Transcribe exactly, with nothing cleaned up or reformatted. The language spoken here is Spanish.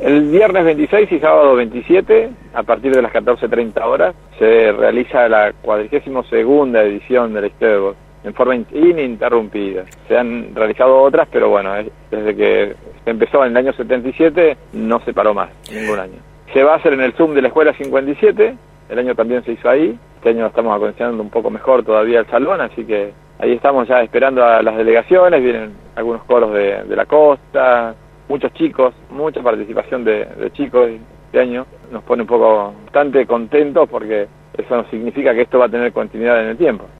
El viernes veintiséis y sábado veintisiete, a partir de las catorce treinta horas, se realiza la cuadragésima segunda edición de la Historia del Box, en forma ininterrumpida. Se han realizado otras, pero bueno, desde que se empezó en el año setenta y siete, no se paró más, ningún año. Se va a hacer en el Zoom de la Escuela cincuenta y siete, el año también se hizo ahí, este año estamos acondicionando un poco mejor todavía el salón, así que ahí estamos ya esperando a las delegaciones, vienen algunos coros de, de la costa, muchos chicos, mucha participación de, de chicos este año, nos pone un poco bastante contentos porque eso nos significa que esto va a tener continuidad en el tiempo.